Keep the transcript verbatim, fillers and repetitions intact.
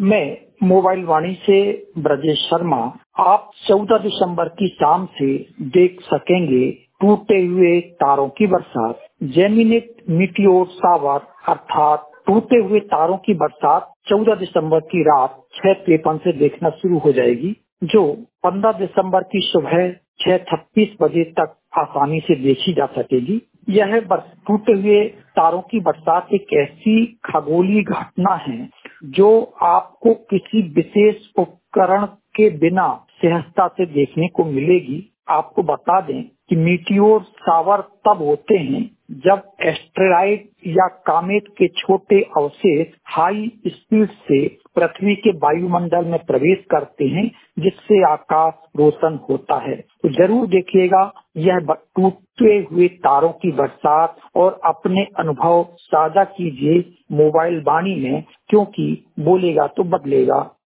मैं मोबाइल वाणी से ब्रजेश शर्मा। आप चौदह दिसंबर की शाम से देख सकेंगे टूटे हुए तारों की बरसात। जेमिनेट मीटियोर शावर अर्थात टूटे हुए तारों की बरसात चौदह दिसंबर की रात छह तिरपन से देखना शुरू हो जाएगी, जो पंद्रह दिसंबर की सुबह छह छत्तीस बजे तक आसानी से देखी जा सकेगी। यह टूटे हुए तारों की बरसात एक ऐसी खगोलीय घटना है जो आपको किसी विशेष उपकरण के बिना सहजता से देखने को मिलेगी। आपको बता दें कि मीटियोर शावर तब होते हैं जब एस्टेरॉइड या कामेट के छोटे अवशेष हाई स्पीड से पृथ्वी के वायुमंडल में प्रवेश करते हैं, जिससे आकाश रोशन होता है। तो जरूर देखिएगा यह टूटे हुए तारों की बरसात और अपने अनुभव साझा कीजिए मोबाइल वाणी में, क्योंकि बोलेगा तो बदलेगा।